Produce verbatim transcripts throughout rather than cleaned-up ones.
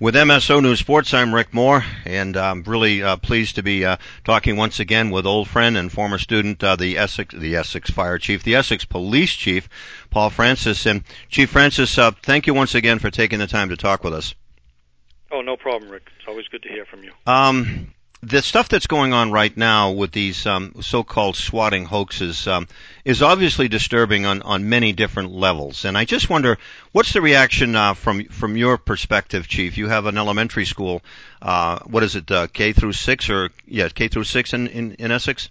With M S O News Sports, I'm Rick Moore, and I'm really uh, pleased to be uh, talking once again with old friend and former student, uh, the Essex, the Essex Fire Chief, the Essex Police Chief, Paul Francis. And Chief Francis, uh, thank you once again for taking the time to talk with us. Oh, no problem, Rick. It's always good to hear from you. Um, the stuff that's going on right now with these um, so-called swatting hoaxes um, is obviously disturbing on, on many different levels. And I just wonder, what's the reaction uh, from from your perspective, Chief? You have an elementary school. Uh, what is it, uh, K through six, or yeah, K through six in, in, in Essex?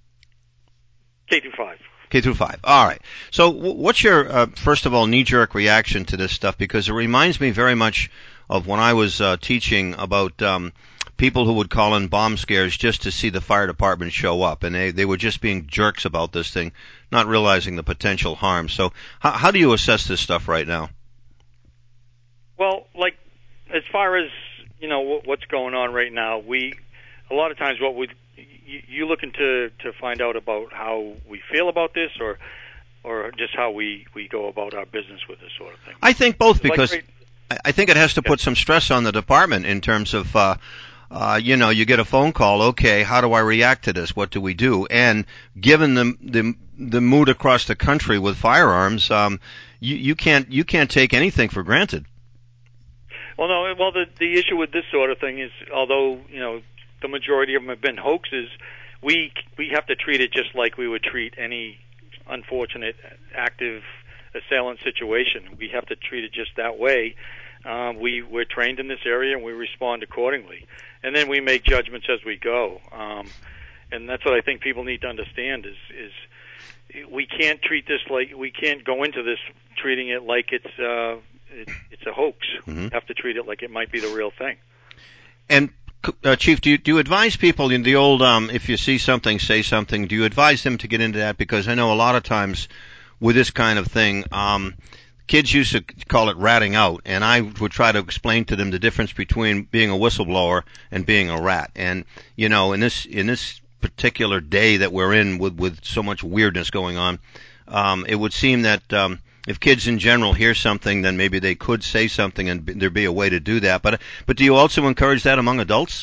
K through five. K through five. All right. So, what's your uh, first of all knee-jerk reaction to this stuff? Because it reminds me very much of when I was uh, teaching about um, people who would call in bomb scares just to see the fire department show up, and they, they were just being jerks about this thing, not realizing the potential harm. So how, how do you assess this stuff right now? Well, like, as far as, you know, what's going on right now, we, a lot of times what we, you, you looking to, to find out about how we feel about this, or or just how we, we go about our business with this sort of thing? I think both, because like, I think it has to put some stress on the department in terms of, uh, Uh, you know, you get a phone call. Okay, how do I react to this? What do we do? And given the the, the mood across the country with firearms, um, you, you can't you can't take anything for granted. Well, no. Well, the the issue with this sort of thing is, although you know the majority of them have been hoaxes, we we have to treat it just like we would treat any unfortunate active assailant situation. We have to treat it just that way. Um, we we're trained in this area and we respond accordingly. And then we make judgments as we go, um, and that's what I think people need to understand is is we can't treat this like we can't go into this treating it like it's uh, it, it's a hoax. Mm-hmm. We have to treat it like it might be the real thing. And uh, Chief, do you, do you advise people in the old um, if you see something, say something? Do you advise them to get into that? Because I know a lot of times with this kind of thing, um, kids used to call it ratting out, and I would try to explain to them the difference between being a whistleblower and being a rat. And, you know, in this in this particular day that we're in with, with so much weirdness going on, um, it would seem that um, if kids in general hear something, then maybe they could say something and there'd be a way to do that. But but do you also encourage that among adults?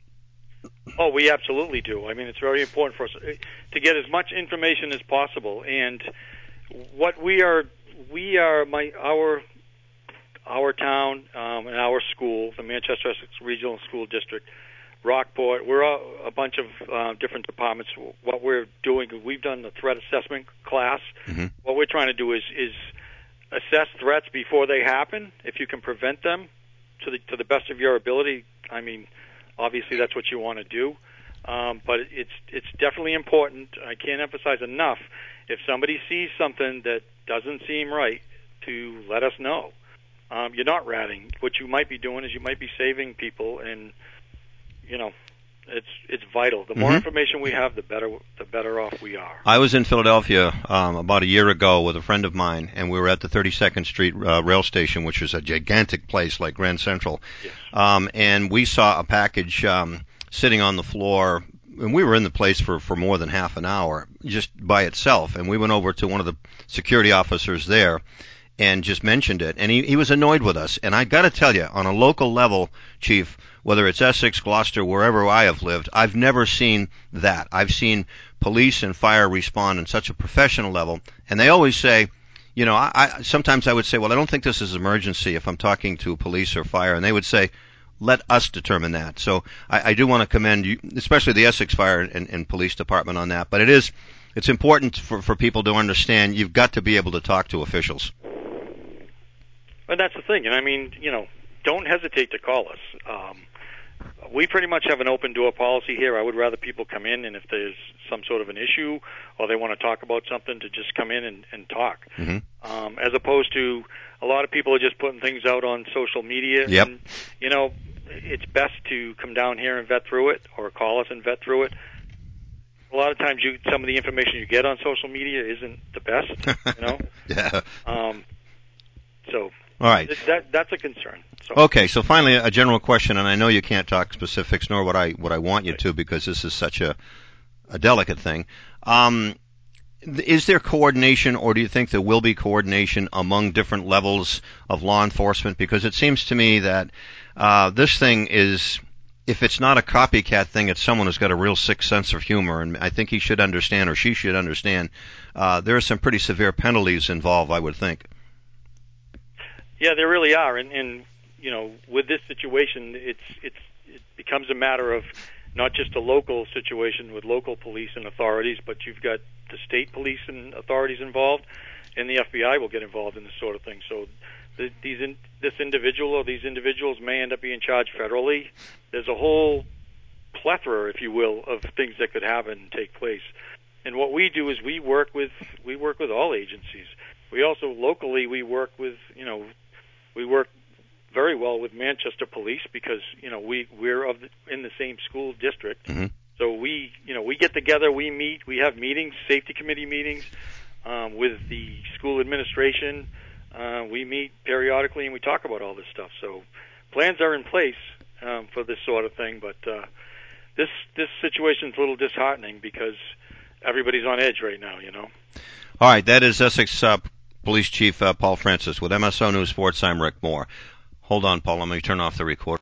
Oh, we absolutely do. I mean, it's very important for us to get as much information as possible. And what we are We are my our our town um, and our school, the Manchester Essex Regional School District, Rockport. We're a, a bunch of uh, different departments. What we're doing, we've done the threat assessment class. Mm-hmm. What we're trying to do is is assess threats before they happen. If you can prevent them to the to the best of your ability, I mean, obviously that's what you want to do. Um, but it's it's definitely important. I can't emphasize enough. If somebody sees something that doesn't seem right, to let us know. Um, you're not ratting. What you might be doing is you might be saving people, and you know, it's it's vital. The more mm-hmm. information we have, the better the better off we are. I was in Philadelphia um, about a year ago with a friend of mine, and we were at the thirty-second Street uh, rail station, which is a gigantic place like Grand Central. Yes. Um, and we saw a package um, sitting on the floor. And we were in the place for, for more than half an hour, just by itself. And we went over to one of the security officers there and just mentioned it. And he, he was annoyed with us. And I got to tell you, on a local level, Chief, whether it's Essex, Gloucester, wherever I have lived, I've never seen that. I've seen police and fire respond on such a professional level. And they always say, you know, I, I sometimes I would say, well, I don't think this is an emergency if I'm talking to police or fire. And they would say, let us determine that. So I, I do want to commend you, especially the Essex Fire and, and Police Department on that. But it is, it's important for, for people to understand you've got to be able to talk to officials. Well, that's the thing. And I mean, you know, don't hesitate to call us. Um, we pretty much have an open door policy here. I would rather people come in, and if there's some sort of an issue or they want to talk about something, to just come in and, and talk. Mm-hmm. Um, as opposed to a lot of people are just putting things out on social media. Yep. And, you know, it's best to come down here and vet through it, or call us and vet through it. A lot of times, you some of the information you get on social media isn't the best, you know. Yeah. Um, so, all right, that that's a concern. So. Okay, so finally, a general question, and I know you can't talk specifics, nor what I what I want you to, because this is such a a delicate thing. Um, is there coordination, or do you think there will be coordination among different levels of law enforcement? Because it seems to me that uh, this thing is, if it's not a copycat thing, it's someone who's got a real sick sense of humor, and I think he should understand, or she should understand, uh, there are some pretty severe penalties involved, I would think. Yeah, there really are, and, and you know, with this situation, it's it's it becomes a matter of not just a local situation with local police and authorities, but you've got the state police and authorities involved, and the F B I will get involved in this sort of thing. So the, these in, this individual or these individuals may end up being charged federally. There's a whole plethora, if you will, of things that could happen and take place. And what we do is we work with we work with all agencies. We also locally we work with you know we work very well with Manchester Police because you know we we're of the, in the same school district. Mm-hmm. So we you know we get together, we meet, we have meetings, safety committee meetings um, with the school administration. Uh, we meet periodically and we talk about all this stuff. So plans are in place um, for this sort of thing, but uh, this this situation is a little disheartening because everybody's on edge right now. You know. All right, that is Essex uh, Police Chief uh, Paul Francis with M S O News Sports. I'm Rick Moore. Hold on, Paul. Let me turn off the recorder.